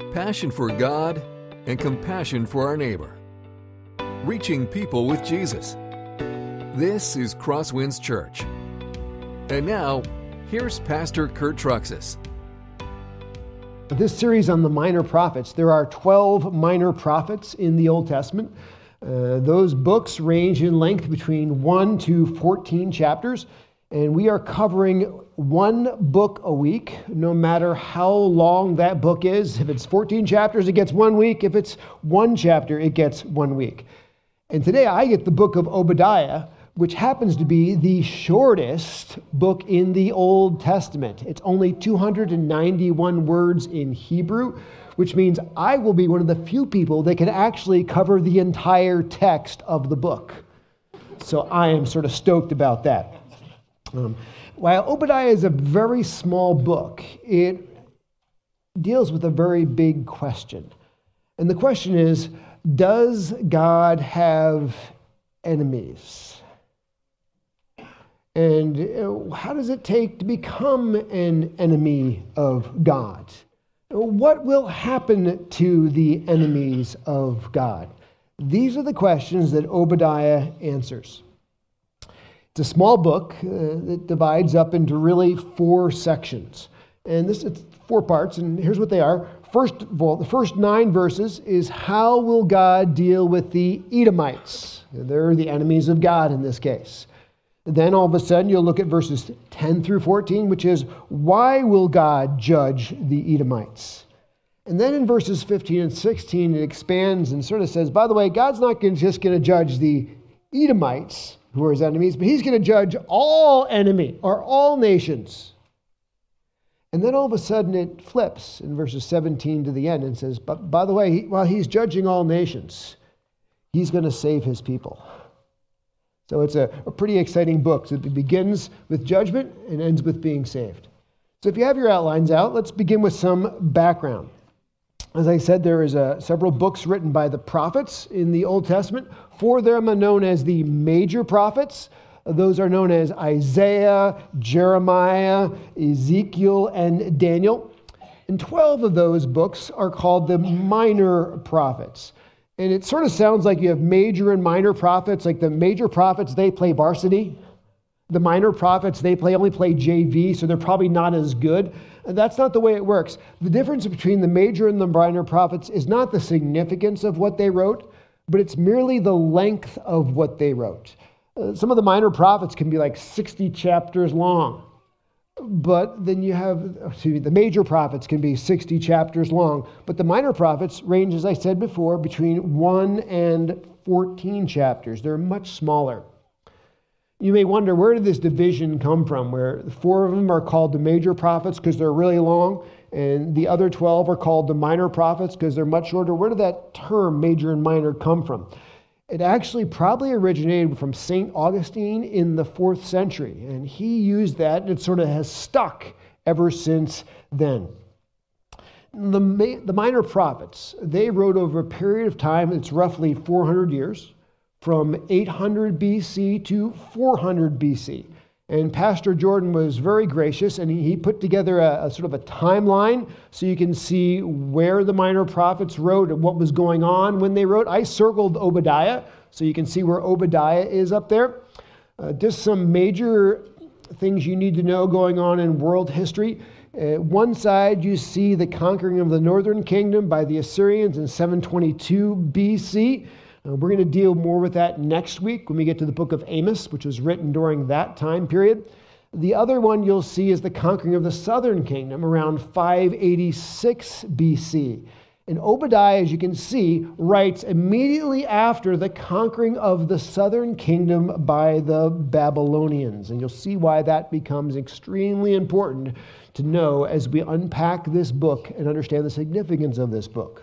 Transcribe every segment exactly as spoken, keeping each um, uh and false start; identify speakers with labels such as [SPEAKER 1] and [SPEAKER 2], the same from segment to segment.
[SPEAKER 1] passion for God, and compassion for our neighbor. Reaching people with Jesus. This is Crosswinds Church. And now, here's Pastor Kurt Truxas.
[SPEAKER 2] This series on the minor prophets, there are twelve minor prophets in the Old Testament. Uh, those books range in length between one to fourteen chapters, and we are covering one book a week, no matter how long that book is. If it's fourteen chapters, it gets one week. If it's one chapter, it gets one week. And today I get the book of Obadiah, which happens to be the shortest book in the Old Testament. It's only two hundred ninety-one words in Hebrew, which means I will be one of the few people that can actually cover the entire text of the book. So I am sort of stoked about that. Um, while Obadiah is a very small book, it deals with a very big question. And the question is, does God have enemies? And how does it take to become an enemy of God? What will happen to the enemies of God? These are the questions that Obadiah answers. It's a small book uh, that divides up into really four sections. And this it's four parts, and here's what they are. First of all, the first nine verses is how will God deal with the Edomites? They're the enemies of God in this case. Then all of a sudden you'll look at verses ten through fourteen, which is why will God judge the Edomites? And then in verses fifteen and sixteen, it expands and sort of says, by the way, God's not gonna, just going to judge the Edomites, who are his enemies, but he's going to judge all enemy or all nations. And then all of a sudden it flips in verses seventeen to the end and says, but by the way, while he's judging all nations, he's going to save his people. So it's a, a pretty exciting book. So it begins with judgment and ends with being saved. So if you have your outlines out, let's begin with some background. As I said, there is a, several books written by the prophets in the Old Testament. Four of them are known as the major prophets. Those are known as Isaiah, Jeremiah, Ezekiel, and Daniel. And twelve of those books are called the minor prophets. And it sort of sounds like you have major and minor prophets. Like the major prophets, they play varsity. The minor prophets, they play only play J V, so they're probably not as good. And that's not the way it works. The difference between the major and the minor prophets is not the significance of what they wrote, but it's merely the length of what they wrote. Uh, some of the minor prophets can be like sixty chapters long. But then you have, excuse me, the major prophets can be sixty chapters long. But the minor prophets range, as I said before, between one and fourteen chapters. They're much smaller. You may wonder, where did this division come from, where four of them are called the major prophets because they're really long, and the other twelve are called the minor prophets because they're much shorter? Where did that term, major and minor, come from? It actually probably originated from Saint Augustine in the fourth century, and he used that, and it sort of has stuck ever since then. The, ma- the minor prophets, they wrote over a period of time, it's roughly four hundred years, from eight hundred B C to four hundred B C. And Pastor Jordan was very gracious, and he, he put together a, a sort of a timeline so you can see where the minor prophets wrote and what was going on when they wrote. I circled Obadiah, so you can see where Obadiah is up there. Uh, just some major things you need to know going on in world history. Uh, one side, you see the conquering of the northern kingdom by the Assyrians in seven twenty-two B C. Uh, we're going to deal more with that next week when we get to the book of Amos, which was written during that time period. The other one you'll see is the conquering of the southern kingdom around five eighty-six B C. And Obadiah, as you can see, writes immediately after the conquering of the southern kingdom by the Babylonians. And you'll see why that becomes extremely important to know as we unpack this book and understand the significance of this book.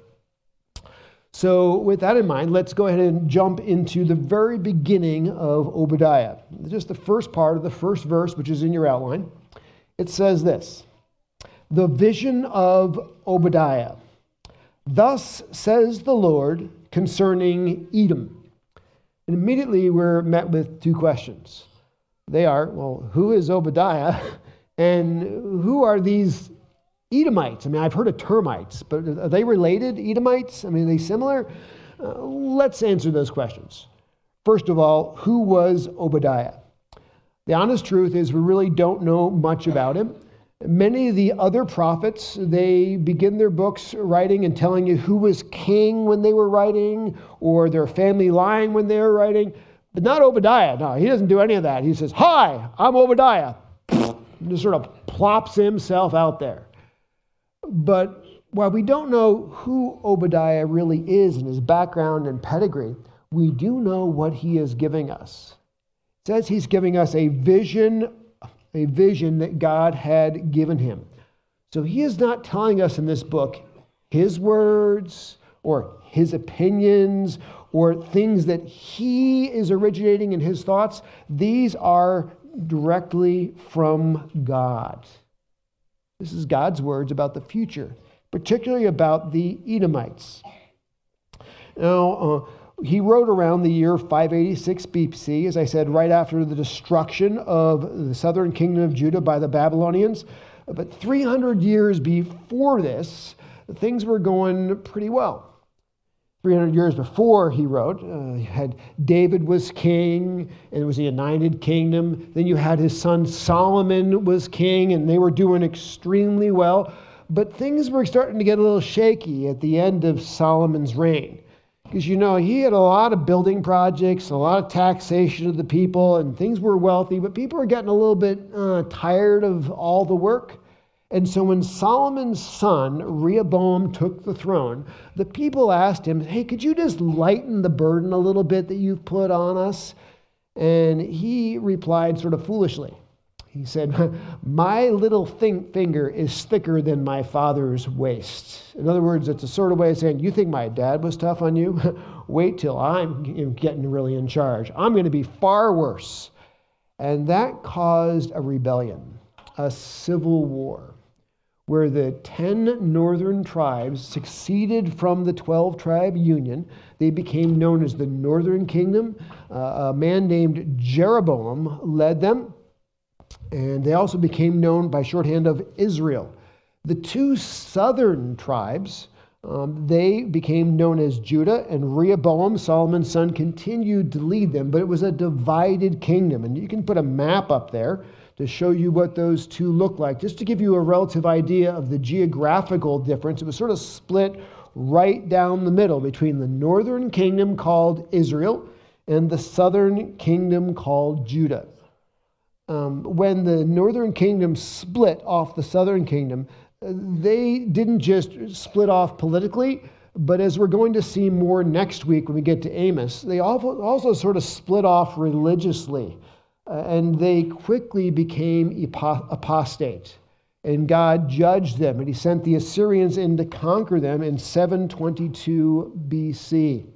[SPEAKER 2] So with that in mind, let's go ahead and jump into the very beginning of Obadiah. Just the first part of the first verse, which is in your outline. It says this: the vision of Obadiah. Thus says the Lord concerning Edom. And immediately we're met with two questions. They are, well, who is Obadiah? And who are these Edomites. I mean, I've heard of termites, but are they related, Edomites? I mean, are they similar? Uh, let's answer those questions. First of all, who was Obadiah? The honest truth is we really don't know much about him. Many of the other prophets, they begin their books writing and telling you who was king when they were writing, or their family line when they were writing, but not Obadiah. No, he doesn't do any of that. He says, "Hi, I'm Obadiah." Just sort of plops himself out there. But while we don't know who Obadiah really is and his background and pedigree, we do know what he is giving us. It says he's giving us a vision, a vision that God had given him. So he is not telling us in this book his words or his opinions or things that he is originating in his thoughts. These are directly from God. This is God's words about the future, particularly about the Edomites. Now, uh, he wrote around the year five eighty-six B C, as I said, right after the destruction of the southern kingdom of Judah by the Babylonians. But three hundred years before this, things were going pretty well. three hundred years before, he wrote, uh, you had David was king, and it was a united kingdom. Then you had his son Solomon was king, and they were doing extremely well. But things were starting to get a little shaky at the end of Solomon's reign. Because, you know, he had a lot of building projects, a lot of taxation of the people, and things were wealthy, but people were getting a little bit uh, tired of all the work. And so when Solomon's son, Rehoboam, took the throne, the people asked him, "Hey, could you just lighten the burden a little bit that you've put on us?" And he replied sort of foolishly. He said, "My little thing, finger is thicker than my father's waist." In other words, it's a sort of way of saying, you think my dad was tough on you? Wait till I'm getting really in charge. I'm going to be far worse. And that caused a rebellion, a civil war, where the ten northern tribes succeeded from the twelve-tribe union. They became known as the Northern Kingdom. Uh, a man named Jeroboam led them, and they also became known by shorthand of Israel. The two southern tribes, um, they became known as Judah, and Rehoboam, Solomon's son, continued to lead them, but it was a divided kingdom. And you can put a map up there to show you what those two look like. Just to give you a relative idea of the geographical difference, it was sort of split right down the middle between the northern kingdom called Israel and the southern kingdom called Judah. Um, when the northern kingdom split off the southern kingdom, they didn't just split off politically, but as we're going to see more next week when we get to Amos, they also sort of split off religiously. Uh, and they quickly became apostate. And God judged them, and he sent the Assyrians in to conquer them in seven twenty-two B C.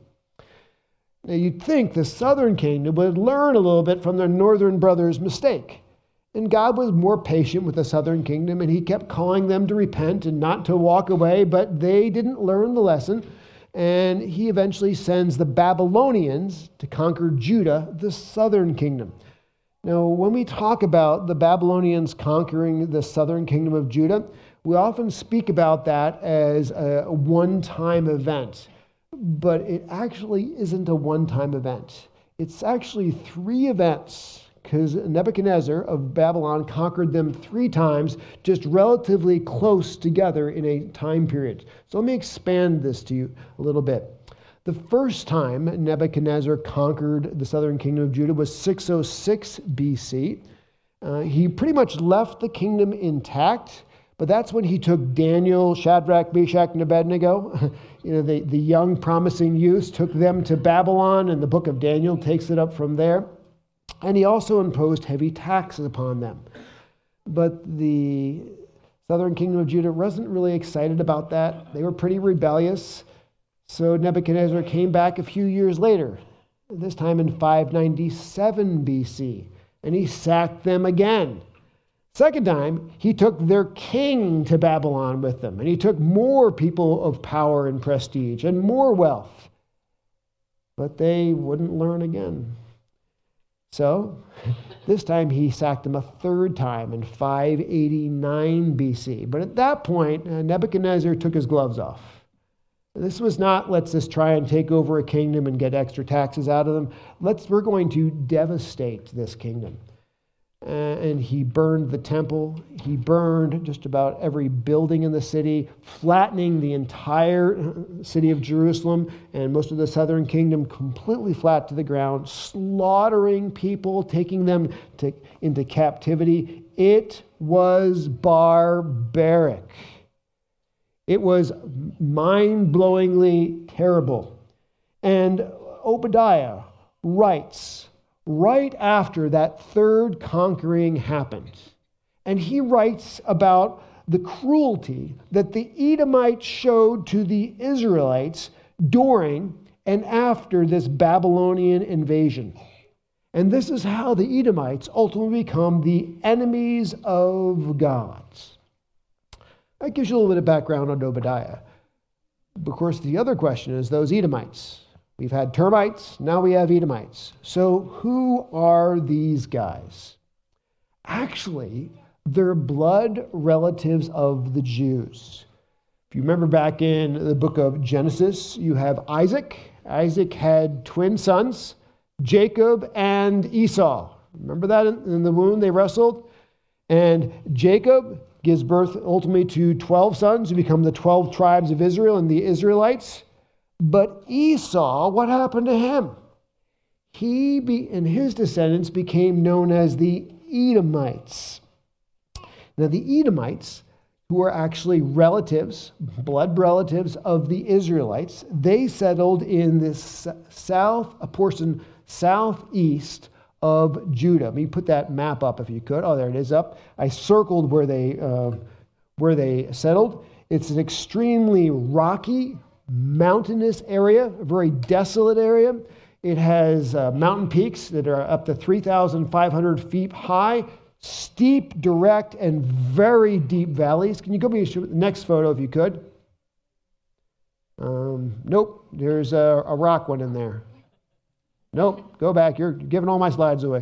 [SPEAKER 2] Now you'd think the southern kingdom would learn a little bit from their northern brother's mistake. And God was more patient with the southern kingdom, and he kept calling them to repent and not to walk away, but they didn't learn the lesson. And he eventually sends the Babylonians to conquer Judah, the southern kingdom. Now, when we talk about the Babylonians conquering the southern kingdom of Judah, we often speak about that as a one-time event. But it actually isn't a one-time event. It's actually three events, because Nebuchadnezzar of Babylon conquered them three times, just relatively close together in a time period. So let me expand this to you a little bit. The first time Nebuchadnezzar conquered the southern kingdom of Judah was six oh six B C. Uh, he pretty much left the kingdom intact, but that's when he took Daniel, Shadrach, Meshach, and Abednego, you know, the, the young promising youths, took them to Babylon, and the book of Daniel takes it up from there. And he also imposed heavy taxes upon them. But the southern kingdom of Judah wasn't really excited about that. They were pretty rebellious. So Nebuchadnezzar came back a few years later, this time in five ninety-seven B C, and he sacked them again. Second time, he took their king to Babylon with them, and he took more people of power and prestige and more wealth. But they wouldn't learn again. So this time he sacked them a third time in five eighty-nine B C. But at that point, Nebuchadnezzar took his gloves off. This was not, let's just try and take over a kingdom and get extra taxes out of them. Let's, we're going to devastate this kingdom. Uh, and he burned the temple. He burned just about every building in the city, flattening the entire city of Jerusalem and most of the southern kingdom completely flat to the ground, slaughtering people, taking them to, into captivity. It was barbaric. It was mind-blowingly terrible. And Obadiah writes right after that third conquering happened. And he writes about the cruelty that the Edomites showed to the Israelites during and after this Babylonian invasion. And this is how the Edomites ultimately become the enemies of God. That gives you a little bit of background on Obadiah. Of course, the other question is those Edomites. We've had termites, now we have Edomites. So who are these guys? Actually, they're blood relatives of the Jews. If you remember back in the book of Genesis, you have Isaac. Isaac had twin sons, Jacob and Esau. Remember that in the womb they wrestled? And Jacob gives birth ultimately to twelve sons who become the twelve tribes of Israel and the Israelites. But Esau, what happened to him? He be, and his descendants became known as the Edomites. Now the Edomites, who are actually relatives, blood relatives of the Israelites, they settled in this south, a portion southeast of Judah. Let me put that map up if you could. Oh, there it is up. I circled where they uh, where they settled. It's an extremely rocky, mountainous area, a very desolate area. It has uh, mountain peaks that are up to three thousand five hundred feet high, steep, direct, and very deep valleys. Can you go to the next photo if you could? Um, nope, there's a, a rock one in there. Nope, go back. You're giving all my slides away.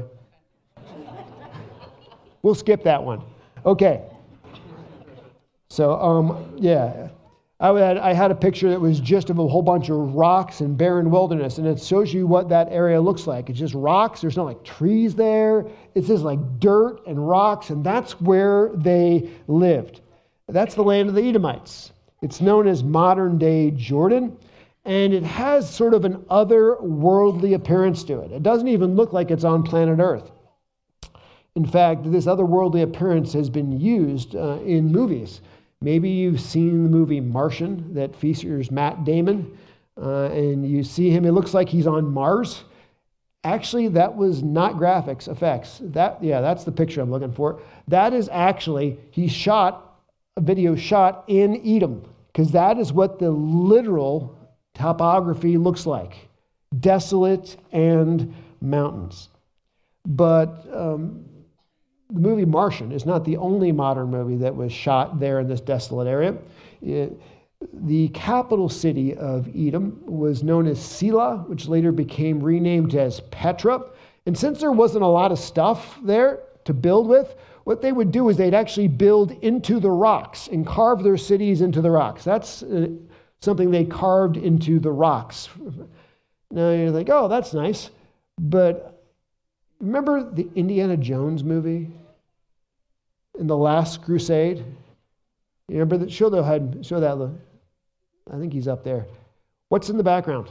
[SPEAKER 2] We'll skip that one. Okay. So, um, yeah, I had, I had a picture that was just of a whole bunch of rocks and barren wilderness, and it shows you what that area looks like. It's just rocks. There's not like trees there. It's just like dirt and rocks, and that's where they lived. That's the land of the Edomites. It's known as modern-day Jordan. And it has sort of an otherworldly appearance to it. It doesn't even look like it's on planet Earth. In fact, this otherworldly appearance has been used uh, in movies. Maybe you've seen the movie Martian that features Matt Damon, uh, and you see him, it looks like he's on Mars. Actually, that was not graphics effects. That, yeah, that's the picture I'm looking for. That is actually, he shot, a video shot in Edom, because that is what the literal topography looks like, desolate and mountains. But um, the movie Martian is not the only modern movie that was shot there in this desolate area. It, the capital city of Edom was known as Selah, which later became renamed as Petra. And since there wasn't a lot of stuff there to build with, what they would do is they'd actually build into the rocks and carve their cities into the rocks. That's uh, something they carved into the rocks. Now you're like, oh, that's nice. But remember the Indiana Jones movie? In The Last Crusade? You remember that? Show, the, show that. Look. I think he's up there. What's in the background?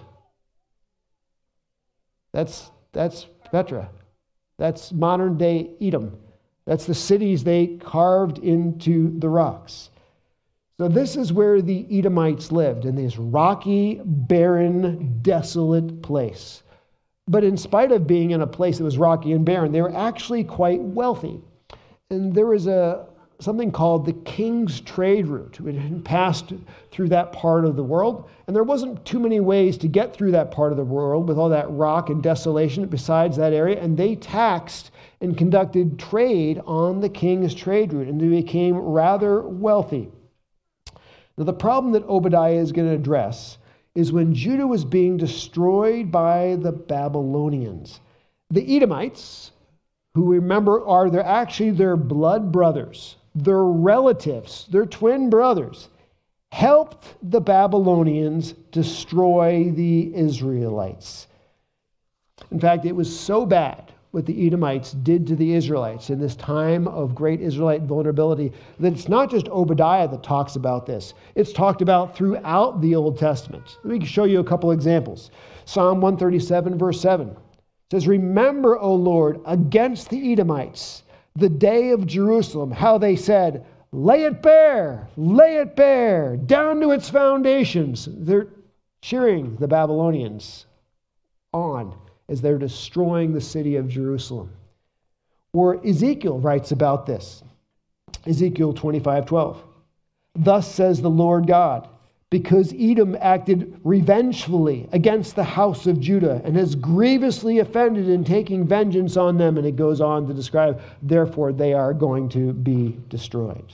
[SPEAKER 2] That's, that's Petra. That's modern day Edom. That's the cities they carved into the rocks. So this is where the Edomites lived, in this rocky, barren, desolate place. But in spite of being in a place that was rocky and barren, they were actually quite wealthy. And there was a something called the King's Trade Route. It had passed through that part of the world, and there wasn't too many ways to get through that part of the world with all that rock and desolation besides that area, and they taxed and conducted trade on the King's Trade Route, and they became rather wealthy. Now, the problem that Obadiah is going to address is when Judah was being destroyed by the Babylonians. The Edomites, who remember are they're actually their blood brothers, their relatives, their twin brothers, helped the Babylonians destroy the Israelites. In fact, it was so bad what the Edomites did to the Israelites in this time of great Israelite vulnerability that it's not just Obadiah that talks about this. It's talked about throughout the Old Testament. Let me show you a couple examples. Psalm one thirty-seven, verse seven. It says, "Remember, O Lord, against the Edomites, the day of Jerusalem, how they said, 'Lay it bare, lay it bare, down to its foundations.'" They're cheering the Babylonians on as they're destroying the city of Jerusalem. Or Ezekiel writes about this. Ezekiel twenty-five twelve. "Thus says the Lord God, because Edom acted revengefully against the house of Judah and has grievously offended in taking vengeance on them." And it goes on to describe, therefore they are going to be destroyed.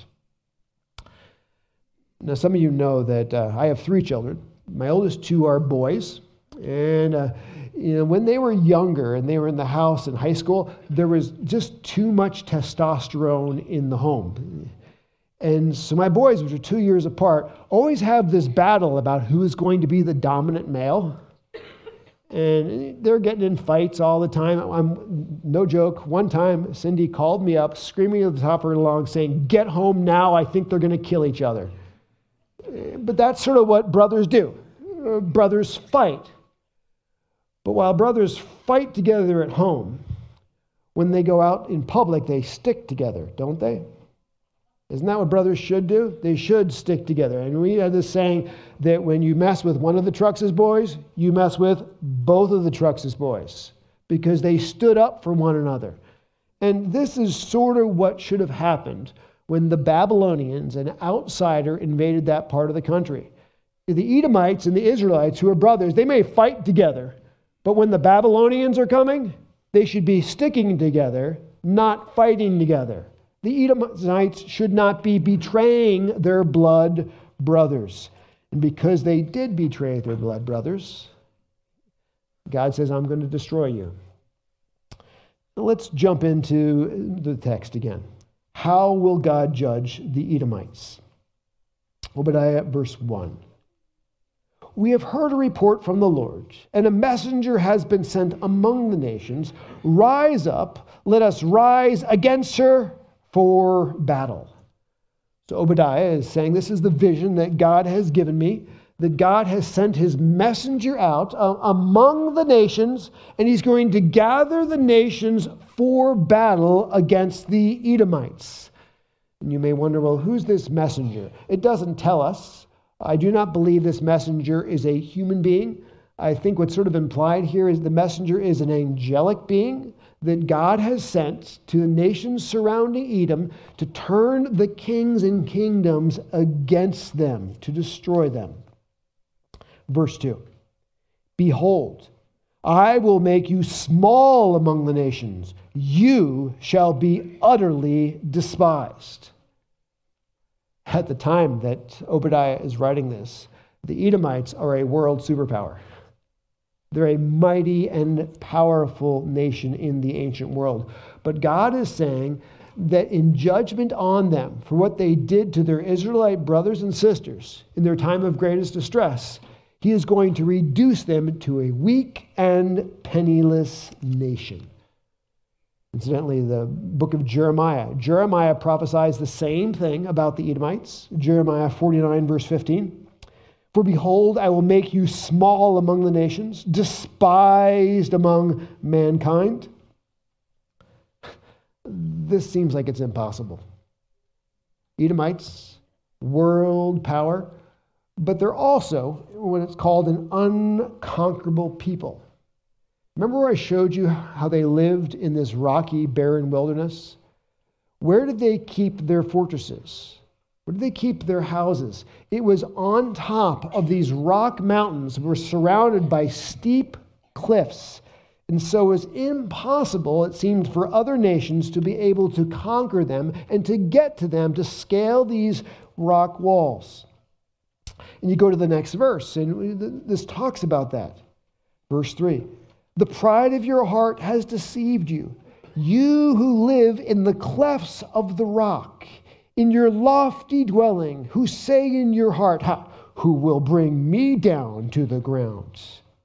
[SPEAKER 2] Now, some of you know that uh, I have three children. My oldest two are boys. And uh, you know, when they were younger and they were in the house in high school, there was just too much testosterone in the home. And so my boys, which are two years apart, always have this battle about who is going to be the dominant male. And they're getting in fights all the time. I'm, no joke, one time Cindy called me up screaming at the top of her lungs saying, "Get home now, I think they're going to kill each other." But that's sort of what brothers do. Brothers fight. But while brothers fight together at home, when they go out in public, they stick together, don't they? Isn't that what brothers should do? They should stick together. And we have this saying that when you mess with one of the Trux's boys, you mess with both of the Trux's boys, because they stood up for one another. And this is sort of what should have happened when the Babylonians, an outsider, invaded that part of the country. The Edomites and the Israelites, who are brothers, they may fight together, but when the Babylonians are coming, they should be sticking together, not fighting together. The Edomites should not be betraying their blood brothers. And because they did betray their blood brothers, God says, "I'm going to destroy you." Now let's jump into the text again. How will God judge the Edomites? Obadiah, verse one. "We have heard a report from the Lord, and a messenger has been sent among the nations. Rise up, let us rise against her for battle." So Obadiah is saying, this is the vision that God has given me, that God has sent his messenger out uh, among the nations, and he's going to gather the nations for battle against the Edomites. And you may wonder, well, who's this messenger? It doesn't tell us. I do not believe this messenger is a human being. I think what's sort of implied here is the messenger is an angelic being that God has sent to the nations surrounding Edom to turn the kings and kingdoms against them, to destroy them. Verse two, "Behold, I will make you small among the nations. You shall be utterly despised." At the time that Obadiah is writing this, the Edomites are a world superpower. They're a mighty and powerful nation in the ancient world. But God is saying that in judgment on them for what they did to their Israelite brothers and sisters in their time of greatest distress, he is going to reduce them to a weak and penniless nation. Incidentally, the book of Jeremiah. Jeremiah prophesies the same thing about the Edomites. Jeremiah forty-nine, verse fifteen. "For behold, I will make you small among the nations, despised among mankind." This seems like it's impossible. Edomites, world power, but they're also what it's called an unconquerable people. Remember where I showed you how they lived in this rocky, barren wilderness? Where did they keep their fortresses? Where did they keep their houses? It was on top of these rock mountains that were surrounded by steep cliffs. And so it was impossible, it seemed, for other nations to be able to conquer them and to get to them, to scale these rock walls. And you go to the next verse, and this talks about that. Verse three. The pride of your heart has deceived you. You who live in the clefts of the rock, in your lofty dwelling, who say in your heart, ha, who will bring me down to the ground?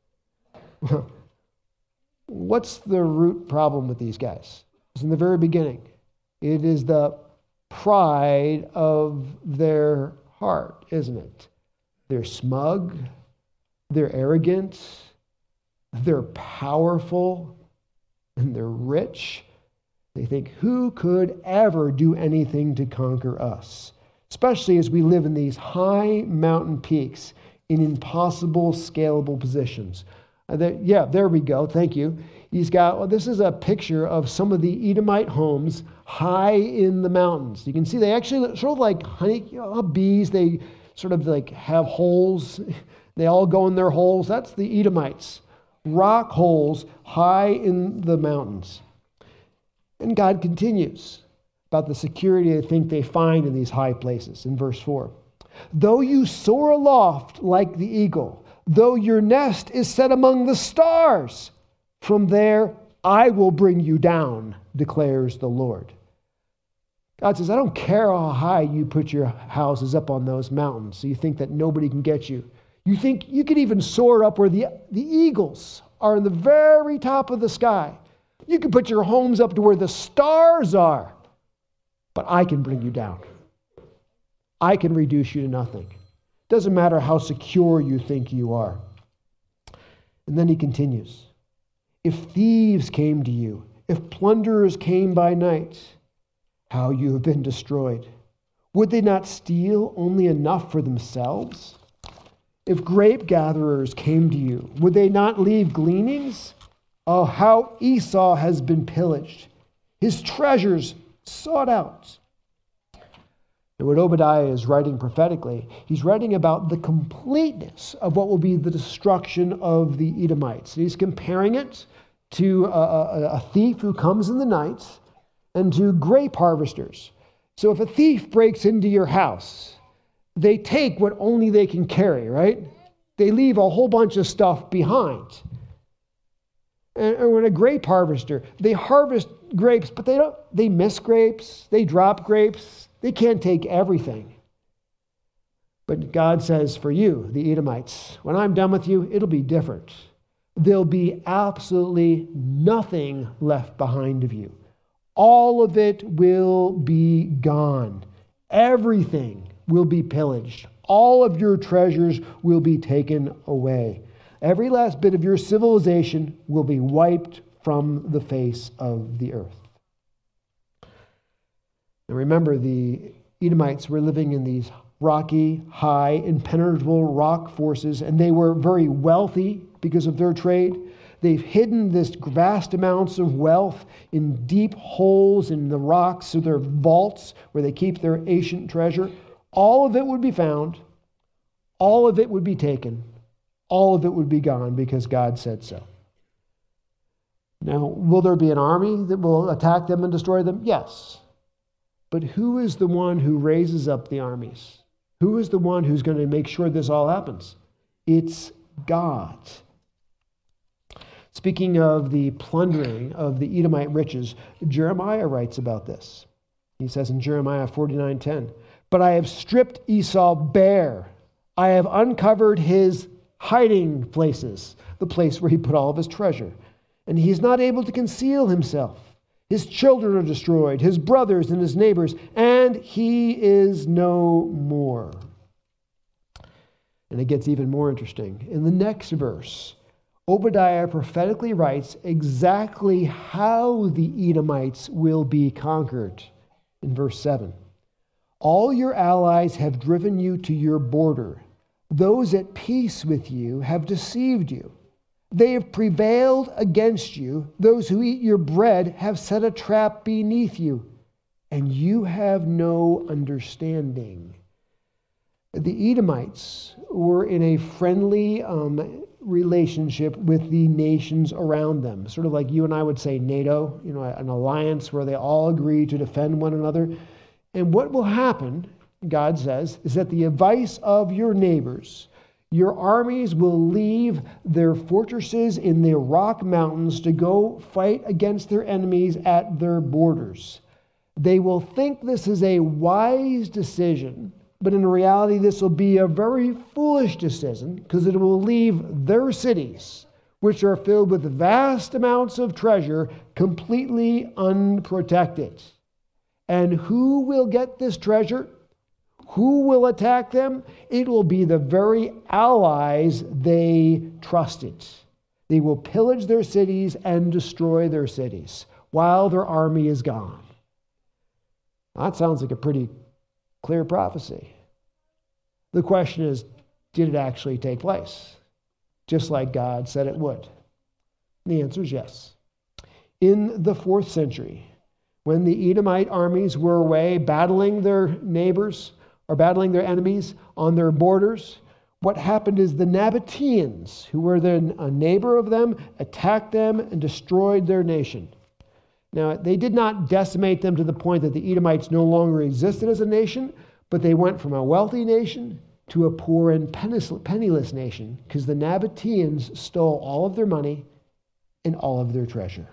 [SPEAKER 2] What's the root problem with these guys? It's in the very beginning. It is the pride of their heart, isn't it? They're smug, they're arrogant, they're powerful, and they're rich. They think, who could ever do anything to conquer us? Especially as we live in these high mountain peaks in impossible scalable positions. Uh, there, yeah, there we go. Thank you. He's got, well, this is a picture of some of the Edomite homes high in the mountains. You can see they actually sort of like honey uh, bees. They sort of like have holes. They all go in their holes. That's the Edomites. Rock holes high in the mountains. And God continues about the security they think they find in these high places in verse four. Though you soar aloft like the eagle, though your nest is set among the stars, from there I will bring you down, declares the Lord. God says, I don't care how high you put your houses up on those mountains, so you think that nobody can get you. You think you could even soar up where the, the eagles are in the very top of the sky. You can put your homes up to where the stars are, but I can bring you down. I can reduce you to nothing. Doesn't matter how secure you think you are. And then he continues. If thieves came to you, if plunderers came by night, how you have been destroyed. Would they not steal only enough for themselves? If grape gatherers came to you, would they not leave gleanings? Oh, how Esau has been pillaged, his treasures sought out. And what Obadiah is writing prophetically, he's writing about the completeness of what will be the destruction of the Edomites. And he's comparing it to a, a, a thief who comes in the night and to grape harvesters. So if a thief breaks into your house, they take what only they can carry, right? They leave a whole bunch of stuff behind. And when a grape harvester, they harvest grapes, but they don't, they miss grapes, they drop grapes, they can't take everything. But God says for you, the Edomites, when I'm done with you, it'll be different. There'll be absolutely nothing left behind of you. All of it will be gone. Everything will be pillaged. All of your treasures will be taken away. Every last bit of your civilization will be wiped from the face of the earth. And remember, the Edomites were living in these rocky, high, impenetrable rock forces, and they were very wealthy because of their trade. They've hidden this vast amounts of wealth in deep holes in the rocks, so they're vaults where they keep their ancient treasure. All of it would be found. All of it would be taken. All of it would be gone because God said so. Now, will there be an army that will attack them and destroy them? Yes. But who is the one who raises up the armies? Who is the one who's going to make sure this all happens? It's God. Speaking of the plundering of the Edomite riches, Jeremiah writes about this. He says in Jeremiah forty-nine ten, "But I have stripped Esau bare. I have uncovered his hiding places," the place where he put all of his treasure. "And he is not able to conceal himself. His children are destroyed, his brothers and his neighbors, and he is no more." And it gets even more interesting. In the next verse, Obadiah prophetically writes exactly how the Edomites will be conquered. In verse seven, "All your allies have driven you to your border. Those at peace with you have deceived you. They have prevailed against you. Those who eat your bread have set a trap beneath you, and you have no understanding." The Edomites were in a friendly um, relationship with the nations around them, sort of like you and I would say NATO, you know, an alliance where they all agree to defend one another. And what will happen, God says, is that the advice of your neighbors, Your armies will leave their fortresses in the rock mountains to go fight against their enemies at their borders. They will think this is a wise decision, but in reality, this will be a very foolish decision because it will leave their cities, which are filled with vast amounts of treasure, completely unprotected. And who will get this treasure? Who will attack them? It will be the very allies they trusted. They will pillage their cities and destroy their cities while their army is gone. That sounds like a pretty clear prophecy. The question is, did it actually take place? Just like God said it would. And the answer is yes. In the fourth century, when the Edomite armies were away battling their neighbors or battling their enemies on their borders, what happened is the Nabateans, who were then a neighbor of them, attacked them and destroyed their nation. Now, they did not decimate them to the point that the Edomites no longer existed as a nation, but they went from a wealthy nation to a poor and penniless nation because the Nabateans stole all of their money and all of their treasure.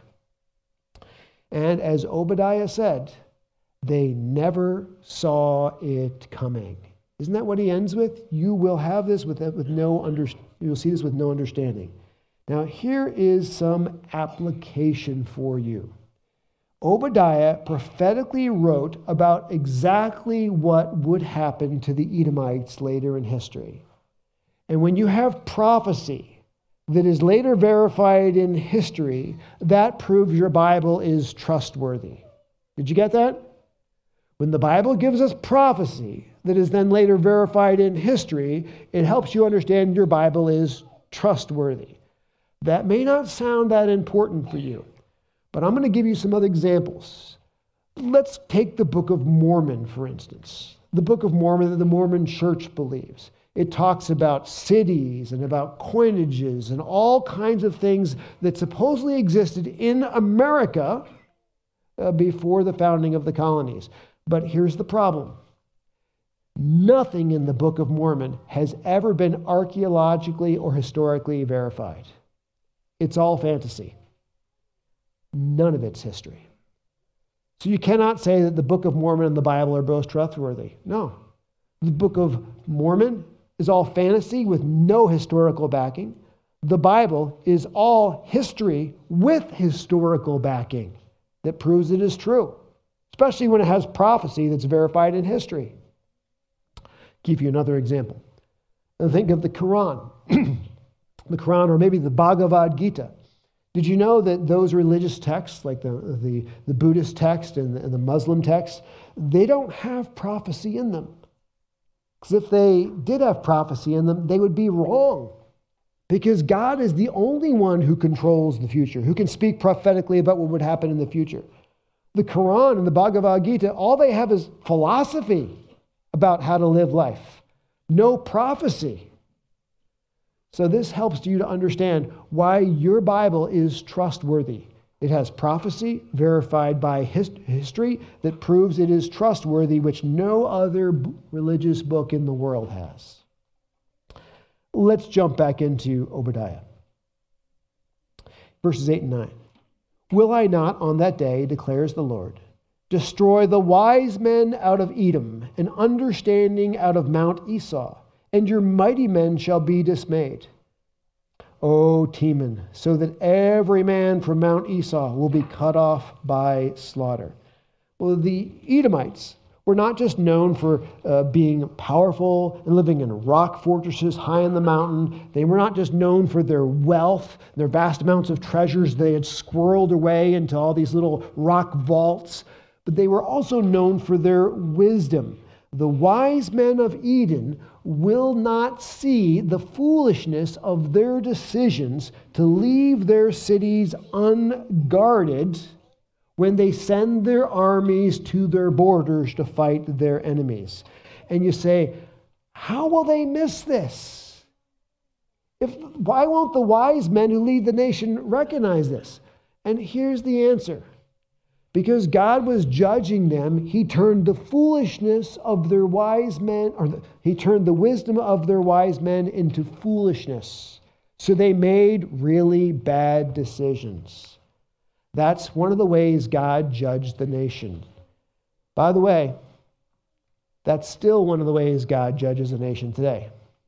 [SPEAKER 2] And as Obadiah said, they never saw it coming. Isn't that what he ends with? You will have this with, with no under, you'll see this with no understanding. Now, here is some application for you. Obadiah prophetically wrote about exactly what would happen to the Edomites later in history. And when you have prophecy that is later verified in history, that proves your Bible is trustworthy. Did you get that? When the Bible gives us prophecy that is then later verified in history, it helps you understand your Bible is trustworthy. That may not sound that important for you, but I'm going to give you some other examples. Let's take the Book of Mormon, for instance. The Book of Mormon that the Mormon Church believes. It talks about cities and about coinages and all kinds of things that supposedly existed in America uh, before the founding of the colonies. But here's the problem. Nothing in the Book of Mormon has ever been archaeologically or historically verified. It's all fantasy. None of it's history. So you cannot say that the Book of Mormon and the Bible are both trustworthy. No. The Book of Mormon is all fantasy with no historical backing. The Bible is all history with historical backing that proves it is true, especially when it has prophecy that's verified in history. I'll give you another example. Now think of the Quran. The Quran, or maybe the Bhagavad Gita. Did you know that those religious texts, like the, the, the Buddhist text and the, and the Muslim text, they don't have prophecy in them? Because if they did have prophecy in them, they would be wrong. Because God is the only one who controls the future, who can speak prophetically about what would happen in the future. The Quran and the Bhagavad Gita, all they have is philosophy about how to live life. No prophecy. So this helps you to understand why your Bible is trustworthy. It has prophecy verified by his- history that proves it is trustworthy, which no other b- religious book in the world has. Let's jump back into Obadiah. Verses eight and nine. Will I not on that day, declares the Lord, destroy the wise men out of Edom and understanding out of Mount Esau, and your mighty men shall be dismayed. O Teman, so that every man from Mount Esau will be cut off by slaughter. Well, the Edomites were not just known for uh, being powerful and living in rock fortresses high in the mountain. They were not just known for their wealth, their vast amounts of treasures they had squirreled away into all these little rock vaults, but they were also known for their wisdom. The wise men of Eden will not see the foolishness of their decisions to leave their cities unguarded when they send their armies to their borders to fight their enemies. And you say, how will they miss this? If, why won't the wise men who lead the nation recognize this? And here's the answer. Because God was judging them, he turned the foolishness of their wise men, or the, he turned the wisdom of their wise men into foolishness. So they made really bad decisions. That's one of the ways God judged the nation. By the way, that's still one of the ways God judges a nation today.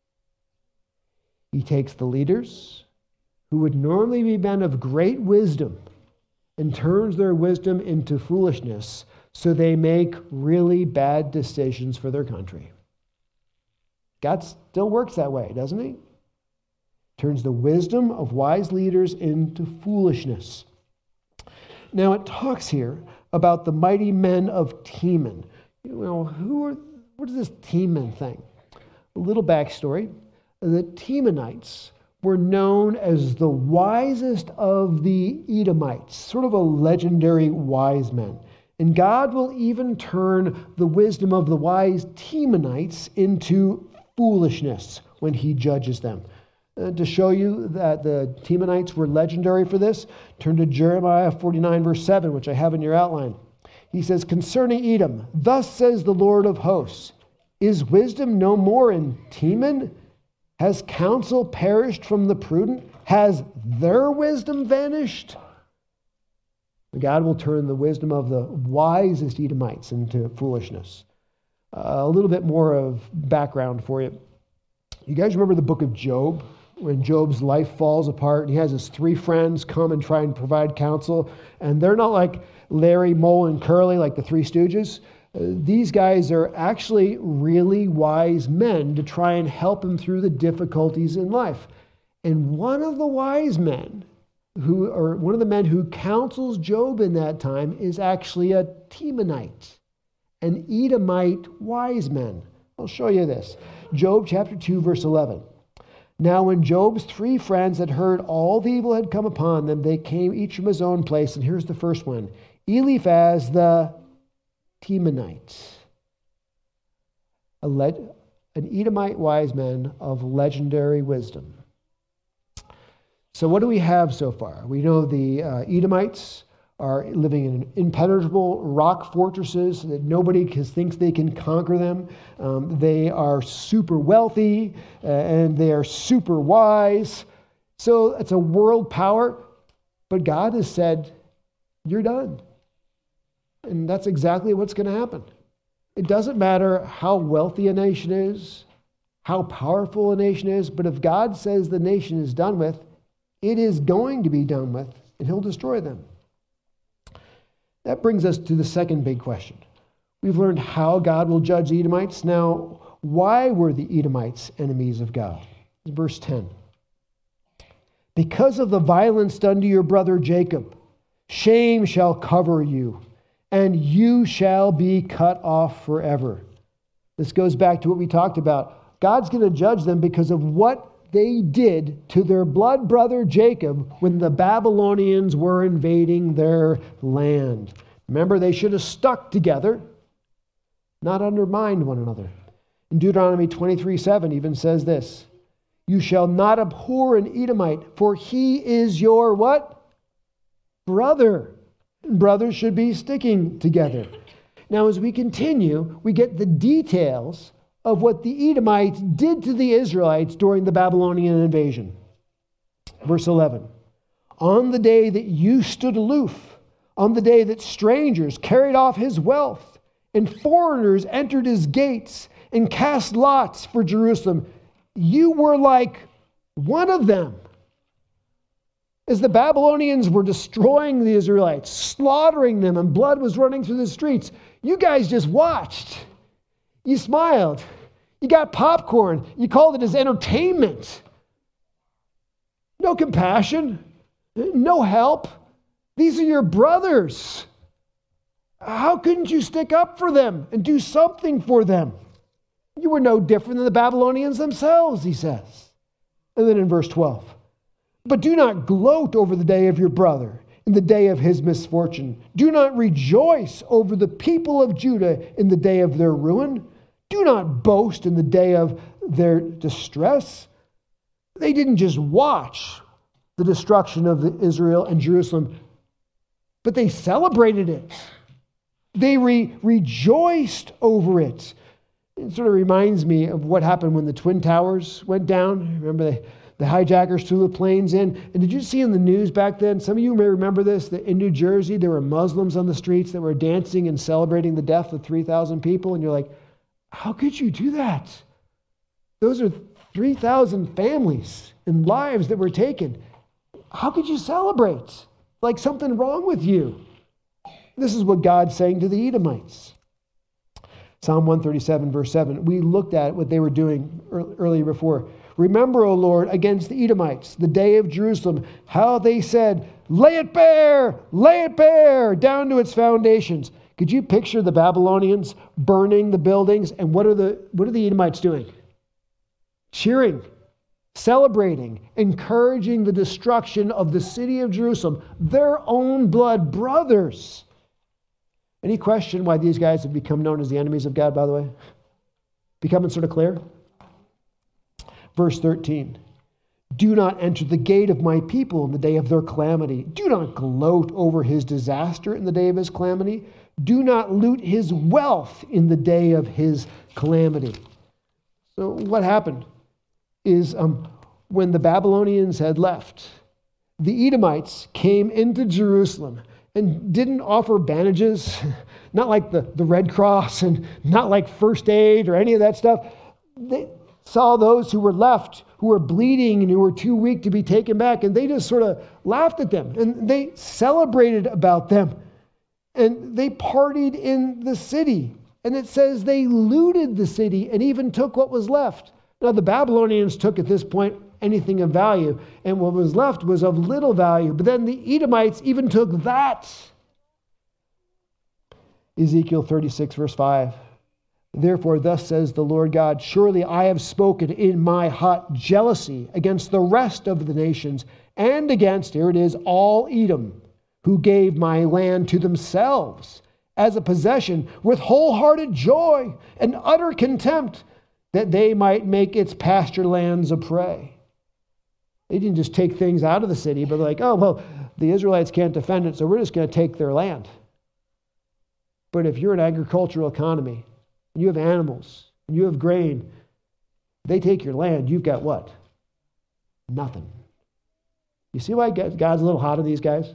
[SPEAKER 2] He takes the leaders who would normally be men of great wisdom and turns their wisdom into foolishness, so they make really bad decisions for their country. God still works that way, doesn't he? Turns the wisdom of wise leaders into foolishness. Now it talks here about the mighty men of Teman. You know, who are, what is this Teman thing? A little backstory. The Temanites were known as the wisest of the Edomites, sort of a legendary wise men. And God will even turn the wisdom of the wise Temanites into foolishness when he judges them. Uh, to show you that the Temanites were legendary for this, turn to Jeremiah forty-nine, verse seven, which I have in your outline. He says, concerning Edom, thus says the Lord of hosts, is wisdom no more in Teman? Has counsel perished from the prudent? Has their wisdom vanished? God will turn the wisdom of the wisest Edomites into foolishness. Uh, a little bit more of background for you. You guys remember the book of Job? When Job's life falls apart and he has his three friends come and try and provide counsel. And they're not like Larry, Moe, and Curly, like the Three Stooges. These guys are actually really wise men to try and help him through the difficulties in life. And one of the wise men, who, or one of the men who counsels Job in that time, is actually a Temanite, an Edomite wise man. I'll show you this. Job chapter two, verse eleven. Now when Job's three friends had heard all the evil had come upon them, they came each from his own place. And here's the first one. Eliphaz the Temanite, a le- an Edomite wise man of legendary wisdom. So what do we have so far? We know the uh, Edomites are living in impenetrable rock fortresses that nobody thinks they can conquer them. Um, they are super wealthy uh, and they are super wise. So it's a world power, but God has said, you're done. And that's exactly what's going to happen. It doesn't matter how wealthy a nation is, how powerful a nation is, but if God says the nation is done with, it is going to be done with, and he'll destroy them. That brings us to the second big question. We've learned how God will judge the Edomites. Now, why were the Edomites enemies of God? Verse ten. Because of the violence done to your brother Jacob, shame shall cover you, and you shall be cut off forever. This goes back to what we talked about. God's going to judge them because of what they did to their blood brother Jacob when the Babylonians were invading their land. Remember, they should have stuck together, not undermined one another. In Deuteronomy twenty-three seven even says this, you shall not abhor an Edomite, for he is your what? Brother. Brothers should be sticking together. Now, as we continue, we get the details of what the Edomites did to the Israelites during the Babylonian invasion. Verse eleven. On the day that you stood aloof, on the day that strangers carried off his wealth, and foreigners entered his gates and cast lots for Jerusalem, you were like one of them. As the Babylonians were destroying the Israelites, slaughtering them, and blood was running through the streets, you guys just watched. You smiled. You got popcorn. You called it as entertainment. No compassion. No help. These are your brothers. How couldn't you stick up for them and do something for them? You were no different than the Babylonians themselves, he says. And then in verse twelve, but do not gloat over the day of your brother in the day of his misfortune. Do not rejoice over the people of Judah in the day of their ruin. Do not boast in the day of their distress. They didn't just watch the destruction of Israel and Jerusalem, but they celebrated it. They re- rejoiced over it. It sort of reminds me of what happened when the Twin Towers went down. Remember the, the hijackers threw the planes in? And did you see in the news back then, some of you may remember this, that in New Jersey there were Muslims on the streets that were dancing and celebrating the death of three thousand people. And you're like, how could you do that? Those are three thousand families and lives that were taken. How could you celebrate? Like something wrong with you. This is what God's saying to the Edomites. Psalm one thirty-seven, verse seven. We looked at what they were doing earlier before. Remember, O Lord, against the Edomites, the day of Jerusalem, how they said, lay it bare, lay it bare, down to its foundations. Could you picture the Babylonians burning the buildings? And what are the, what are the Edomites doing? Cheering, celebrating, encouraging the destruction of the city of Jerusalem, their own blood brothers. Any question why these guys have become known as the enemies of God, by the way? Becoming sort of clear? Verse thirteen. Do not enter the gate of my people in the day of their calamity. Do not gloat over his disaster in the day of his calamity. Do not loot his wealth in the day of his calamity. So what happened is um, when the Babylonians had left, the Edomites came into Jerusalem and didn't offer bandages, not like the, the Red Cross and not like first aid or any of that stuff. They saw those who were left, who were bleeding and who were too weak to be taken back, and they just sort of laughed at them and they celebrated about them. And they partied in the city. And it says they looted the city and even took what was left. Now the Babylonians took at this point anything of value, and what was left was of little value. But then the Edomites even took that. Ezekiel thirty-six, verse five. Therefore, thus says the Lord God, surely I have spoken in my hot jealousy against the rest of the nations and against, here it is, all Edom, who gave my land to themselves as a possession with wholehearted joy and utter contempt, that they might make its pasture lands a prey. They didn't just take things out of the city, but like, oh, well, the Israelites can't defend it, so we're just going to take their land. But if you're an agricultural economy, and you have animals, and you have grain, they take your land, you've got what? Nothing. You see why God's a little hot on these guys?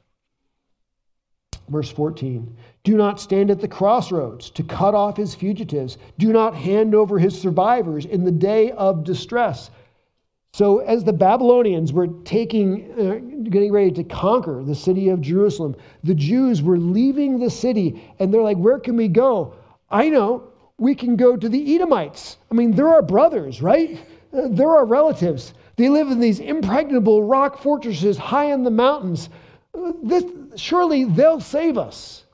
[SPEAKER 2] Verse fourteen, do not stand at the crossroads to cut off his fugitives. Do not hand over his survivors in the day of distress. So as the Babylonians were taking, uh, getting ready to conquer the city of Jerusalem, the Jews were leaving the city and they're like, where can we go? I know, we can go to the Edomites. I mean, they're our brothers, right? Uh, they're our relatives. They live in these impregnable rock fortresses high in the mountains. Uh, this, surely they'll save us.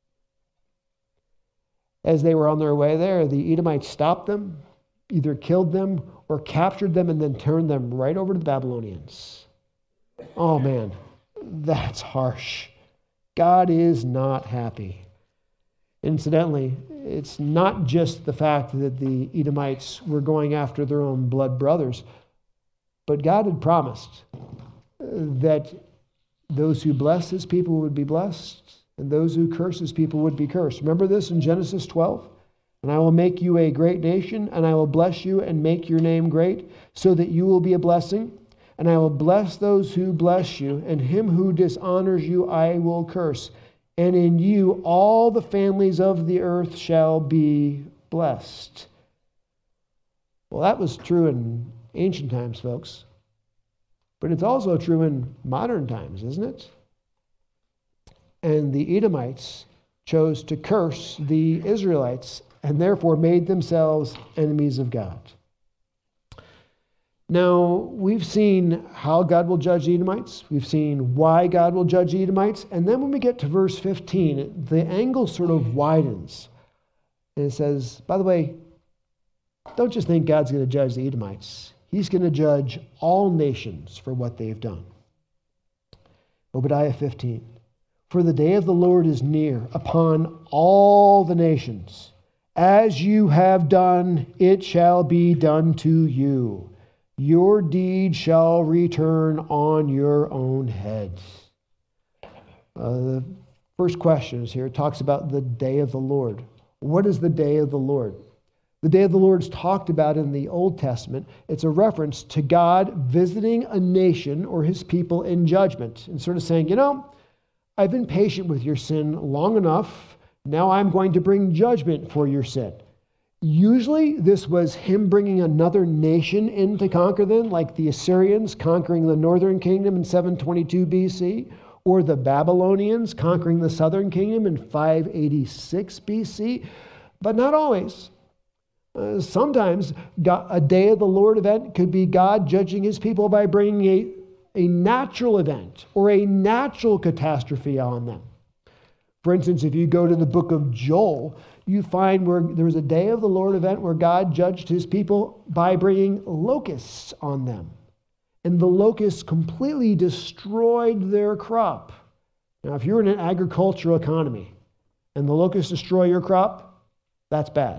[SPEAKER 2] As they were on their way there, the Edomites stopped them, either killed them or captured them and then turned them right over to the Babylonians. Oh man, that's harsh. God is not happy. Incidentally, it's not just the fact that the Edomites were going after their own blood brothers, but God had promised that those who bless his people would be blessed, and those who curse his people would be cursed. Remember this in Genesis twelve? And I will make you a great nation, and I will bless you and make your name great, so that you will be a blessing. And I will bless those who bless you, and him who dishonors you I will curse. And in you all the families of the earth shall be blessed. Well, that was true in ancient times, folks. But it's also true in modern times, isn't it? And the Edomites chose to curse the Israelites and therefore made themselves enemies of God. Now, we've seen how God will judge the Edomites. We've seen why God will judge the Edomites. And then when we get to verse fifteen, the angle sort of widens. And it says, by the way, don't just think God's going to judge the Edomites. He's going to judge all nations for what they've done. Obadiah fifteen. For the day of the Lord is near upon all the nations. As you have done, it shall be done to you. Your deed shall return on your own heads. Uh, the first question is here. It talks about the day of the Lord. What is the day of the Lord? The day of the Lord is talked about in the Old Testament. It's a reference to God visiting a nation or his people in judgment and sort of saying, you know, I've been patient with your sin long enough. Now I'm going to bring judgment for your sin. Usually this was him bringing another nation in to conquer them, like the Assyrians conquering the northern kingdom in seven twenty-two B C, or the Babylonians conquering the southern kingdom in five eighty-six B C, but not always. Uh, sometimes God, a day of the Lord event could be God judging his people by bringing a, a natural event or a natural catastrophe on them. For instance, if you go to the book of Joel, you find where there was a day of the Lord event where God judged his people by bringing locusts on them. And the locusts completely destroyed their crop. Now, if you're in an agricultural economy and the locusts destroy your crop, that's bad.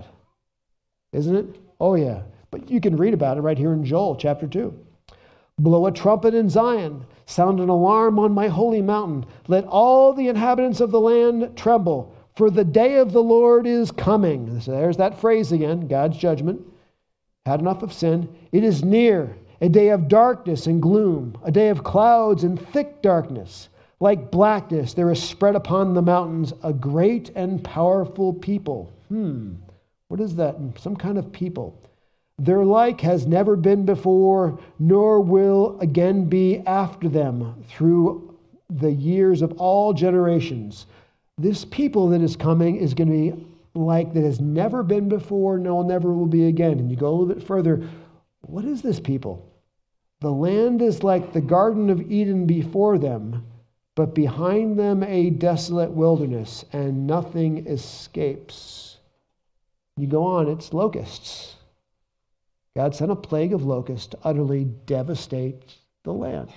[SPEAKER 2] Isn't it? Oh, yeah. But you can read about it right here in Joel chapter two. Blow a trumpet in Zion. Sound an alarm on my holy mountain. Let all the inhabitants of the land tremble, for the day of the Lord is coming. So there's that phrase again, God's judgment. Had enough of sin. It is near, a day of darkness and gloom, a day of clouds and thick darkness. Like blackness, there is spread upon the mountains a great and powerful people. Hmm, what is that? Some kind of people. Their like has never been before, nor will again be after them through the years of all generations. This people that is coming is going to be like that has never been before, no, never will be again. And you go a little bit further. What is this people? The land is like the Garden of Eden before them, but behind them a desolate wilderness, and nothing escapes. You go on, it's locusts. God sent a plague of locusts to utterly devastate the land.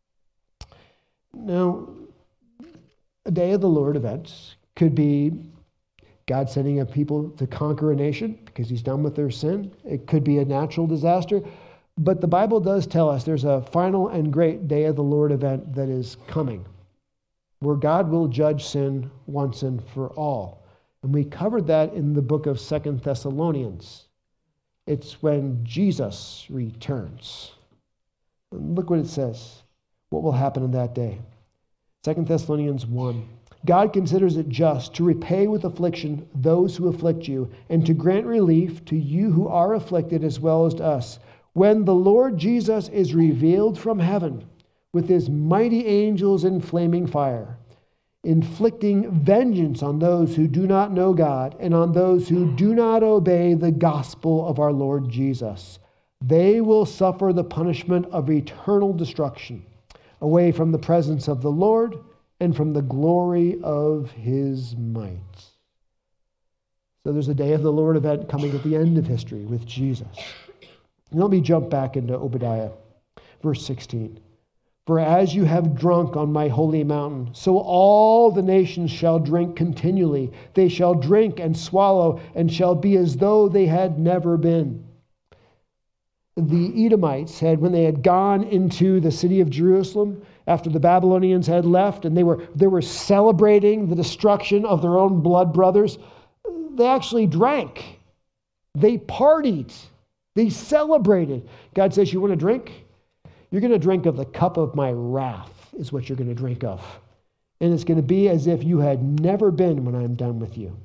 [SPEAKER 2] Now, a day of the Lord event could be God sending a people to conquer a nation because he's done with their sin. It could be a natural disaster. But the Bible does tell us there's a final and great day of the Lord event that is coming, where God will judge sin once and for all. And we covered that in the book of Second Thessalonians. It's when Jesus returns. And look what it says. What will happen in that day? Second Thessalonians one. God considers it just to repay with affliction those who afflict you, and to grant relief to you who are afflicted as well as to us, when the Lord Jesus is revealed from heaven with his mighty angels in flaming fire, inflicting vengeance on those who do not know God and on those who do not obey the gospel of our Lord Jesus. They will suffer the punishment of eternal destruction, away from the presence of the Lord and from the glory of his might. So there's a day of the Lord event coming at the end of history with Jesus. And let me jump back into Obadiah, verse sixteen. For as you have drunk on my holy mountain, so all the nations shall drink continually. They shall drink and swallow, and shall be as though they had never been. The Edomites had, when they had gone into the city of Jerusalem, after the Babylonians had left, and they were, they were celebrating the destruction of their own blood brothers, they actually drank. They partied. They celebrated. God says, you want to drink? You're going to drink of the cup of my wrath is what you're going to drink of. And it's going to be as if you had never been when I'm done with you.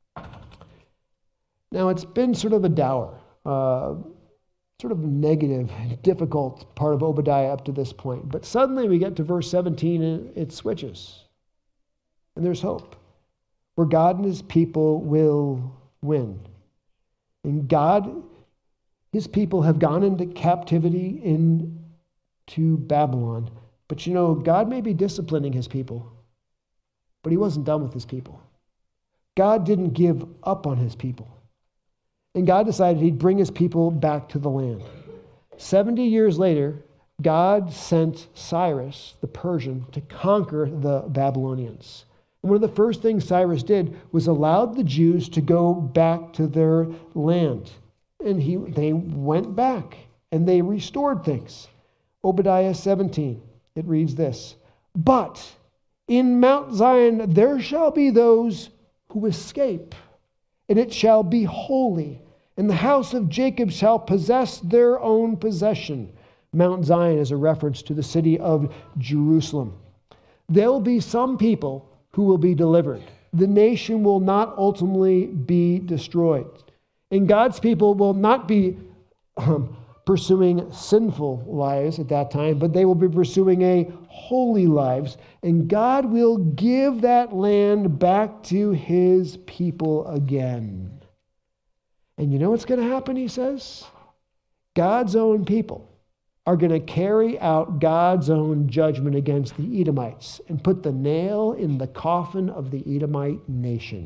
[SPEAKER 2] Now, it's been sort of a dour, uh, sort of negative, difficult part of Obadiah up to this point. But suddenly we get to verse seventeen and it switches. And there's hope. Where God and his people will win. And God, his people have gone into captivity in to Babylon. But you know, God may be disciplining his people, but he wasn't done with his people. God didn't give up on his people. And God decided he'd bring his people back to the land. seventy years later, God sent Cyrus, the Persian, to conquer the Babylonians. And one of the first things Cyrus did was allowed the Jews to go back to their land. And he, they went back and they restored things. Obadiah seventeen, it reads this. But In Mount Zion there shall be those who escape, and it shall be holy, and the house of Jacob shall possess their own possession. Mount Zion is a reference to the city of Jerusalem. There will be some people who will be delivered. The nation will not ultimately be destroyed. And God's people will not be um, pursuing sinful lives at that time, but they will be pursuing a holy lives. And God will give that land back to his people again. And you know what's going to happen, he says? God's own people are going to carry out God's own judgment against the Edomites and put the nail in the coffin of the Edomite nation.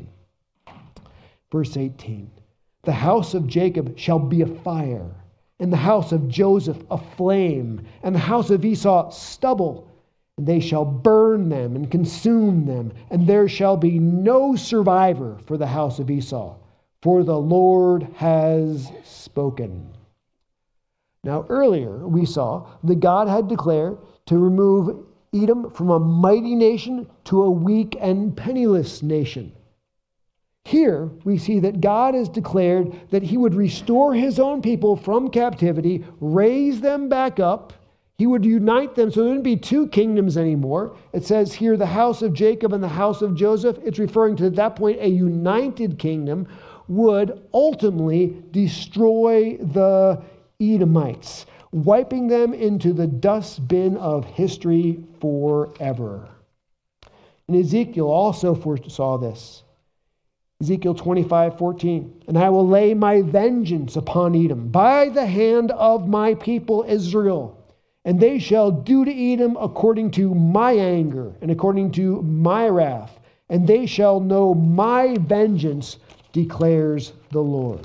[SPEAKER 2] Verse eighteen, the house of Jacob shall be a fire, and the house of Joseph a flame, and the house of Esau stubble, and they shall burn them and consume them, and there shall be no survivor for the house of Esau, for the Lord has spoken. Now, earlier we saw that God had declared to remove Edom from a mighty nation to a weak and penniless nation. Here we see that God has declared that he would restore his own people from captivity, raise them back up. He would unite them so there wouldn't be two kingdoms anymore. It says here the house of Jacob and the house of Joseph. It's referring to, at that point, a united kingdom would ultimately destroy the Edomites, wiping them into the dustbin of history forever. And Ezekiel also foresaw this. Ezekiel twenty-five fourteen, and I will lay my vengeance upon Edom by the hand of my people Israel, and they shall do to Edom according to my anger and according to my wrath, and they shall know my vengeance, declares the Lord.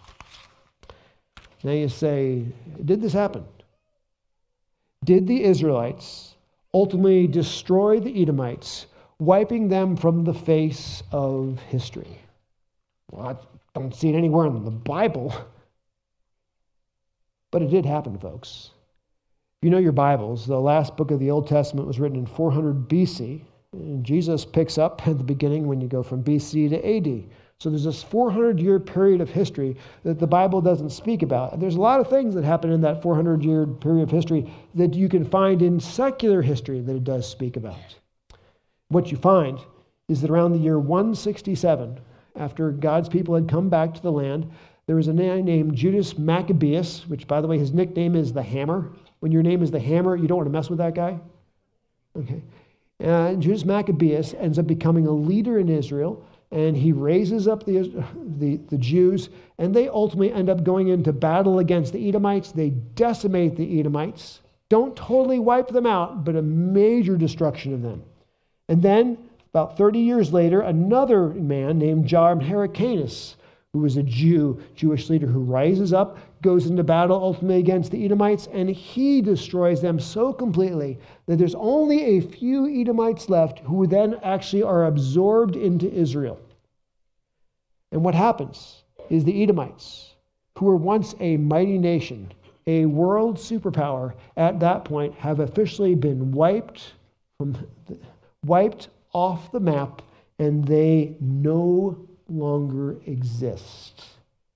[SPEAKER 2] Now you say, did this happen? Did the Israelites ultimately destroy the Edomites, wiping them from the face of history? Well, I don't see it anywhere in the Bible. But it did happen, folks. If you know your Bibles, the last book of the Old Testament was written in four hundred B C. And Jesus picks up at the beginning when you go from B C to A D. So there's this four hundred year period of history that the Bible doesn't speak about. And there's a lot of things that happen in that four hundred year period of history that you can find in secular history that it does speak about. What you find is that around the year one sixty-seven, after God's people had come back to the land, there was a man named Judas Maccabeus, which, by the way, his nickname is the Hammer. When your name is the Hammer, you don't want to mess with that guy. Okay. And Judas Maccabeus ends up becoming a leader in Israel, and he raises up the, the, the Jews, and they ultimately end up going into battle against the Edomites. They decimate the Edomites. Don't totally wipe them out, but a major destruction of them. And then, about thirty years later, another man named Jarm-Hyrcanus, who was a Jew, Jewish leader, who rises up, goes into battle ultimately against the Edomites, and he destroys them so completely that there's only a few Edomites left who then actually are absorbed into Israel. And what happens is the Edomites, who were once a mighty nation, a world superpower, at that point have officially been wiped from wiped off the map, and they no longer exist.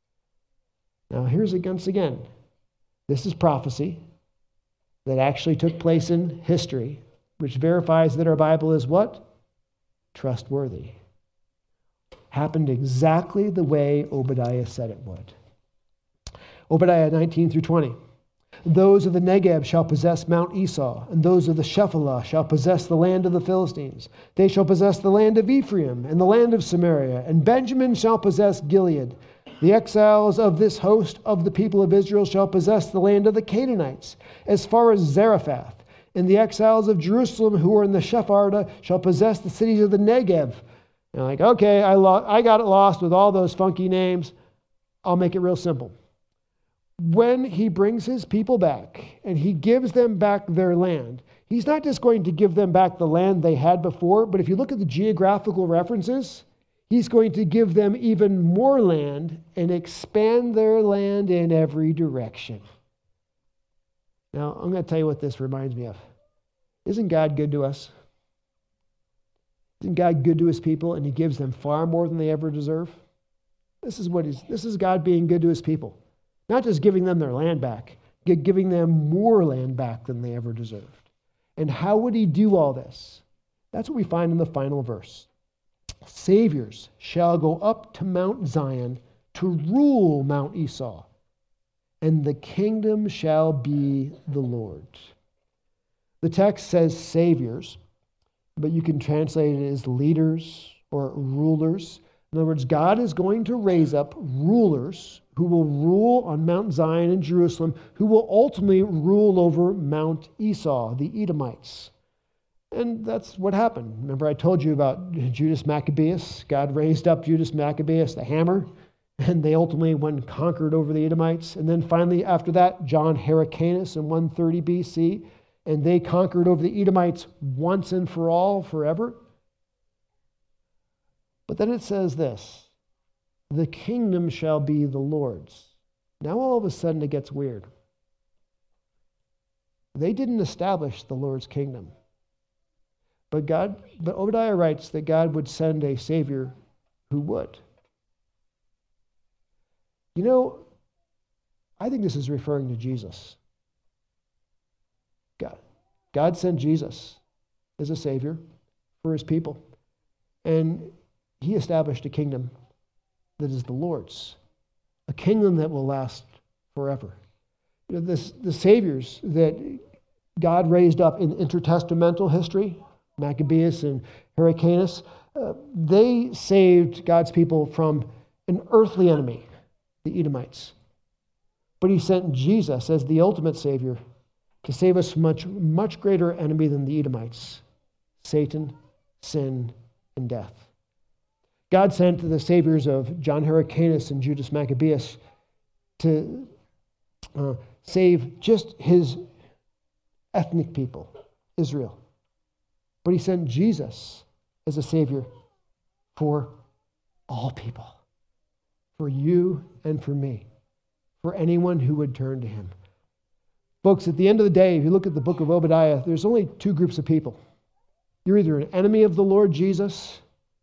[SPEAKER 2] Now, here's it once again. This is prophecy that actually took place in history, which verifies that our Bible is what? Trustworthy. Happened exactly the way Obadiah said it would. Obadiah nineteen through twenty. Those of the Negeb shall possess Mount Esau, and those of the Shephelah shall possess the land of the Philistines. They shall possess the land of Ephraim and the land of Samaria, and Benjamin shall possess Gilead. The exiles of this host of the people of Israel shall possess the land of the Canaanites, as far as Zarephath. And the exiles of Jerusalem who are in the Shephardah shall possess the cities of the Negev. And like, okay, I, lo- I got it lost with all those funky names. I'll make it real simple. When he brings his people back and he gives them back their land, he's not just going to give them back the land they had before, but if you look at the geographical references, he's going to give them even more land and expand their land in every direction. Now, I'm going to tell you what this reminds me of. Isn't God good to us? Isn't God good to his people and he gives them far more than they ever deserve? This is what he's, this is God being good to his people. Not just giving them their land back, giving them more land back than they ever deserved. And how would he do all this? That's what we find in the final verse. Saviors shall go up to Mount Zion to rule Mount Esau, and the kingdom shall be the Lord's. The text says saviors, but you can translate it as leaders or rulers. In other words, God is going to raise up rulers who will rule on Mount Zion and Jerusalem, who will ultimately rule over Mount Esau, the Edomites. And that's what happened. Remember I told you about Judas Maccabeus? God raised up Judas Maccabeus, the hammer, and they ultimately went and conquered over the Edomites. And then finally after that, John Hyrcanus in one thirty B C, and they conquered over the Edomites once and for all, forever. But then it says this, the kingdom shall be the Lord's. Now all of a sudden it gets weird. They didn't establish the Lord's kingdom. But God, but Obadiah writes that God would send a Savior who would. You know, I think this is referring to Jesus. God. God sent Jesus as a Savior for his people. And he established a kingdom that is the Lord's. A kingdom that will last forever. You know, this, the Saviors that God raised up in intertestamental history, Maccabeus and Hyrcanus, uh, they saved God's people from an earthly enemy, the Edomites. But he sent Jesus as the ultimate Savior to save us from much, much greater enemy than the Edomites, Satan, sin, and death. God sent the saviors of John Hyrcanus and Judas Maccabeus to uh, save just his ethnic people, Israel. But he sent Jesus as a Savior for all people, for you and for me, for anyone who would turn to him. Folks, at the end of the day, if you look at the book of Obadiah, there's only two groups of people. You're either an enemy of the Lord Jesus,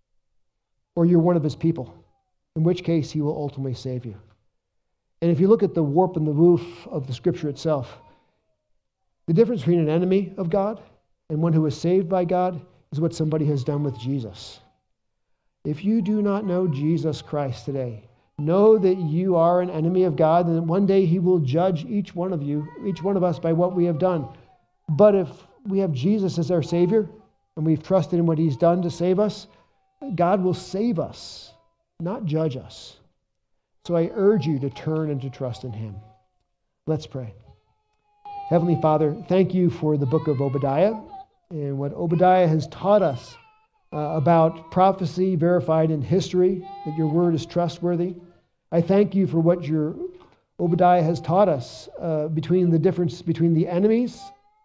[SPEAKER 2] or you're one of his people, in which case he will ultimately save you. And if you look at the warp and the woof of the scripture itself, the difference between an enemy of God and one who is saved by God is what somebody has done with Jesus. If you do not know Jesus Christ today, know that you are an enemy of God, and that one day he will judge each one of you, each one of us, by what we have done. But if we have Jesus as our Savior, and we've trusted in what he's done to save us, God will save us, not judge us. So I urge you to turn and to trust in him. Let's pray. Heavenly Father, thank you for the book of Obadiah and what Obadiah has taught us uh, about prophecy verified in history, that your word is trustworthy. I thank you for what your Obadiah has taught us uh, between the difference between the enemies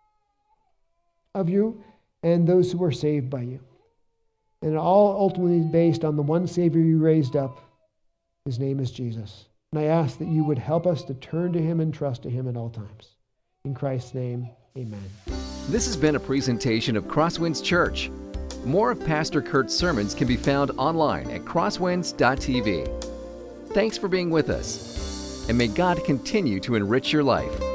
[SPEAKER 2] of you and those who are saved by you. And all ultimately based on the one Savior you raised up. His name is Jesus. And I ask that you would help us to turn to him and trust to him at all times. In Christ's name, amen.
[SPEAKER 1] This has been a presentation of Crosswinds Church. More of Pastor Kurt's sermons can be found online at crosswinds dot t v. Thanks for being with us, and may God continue to enrich your life.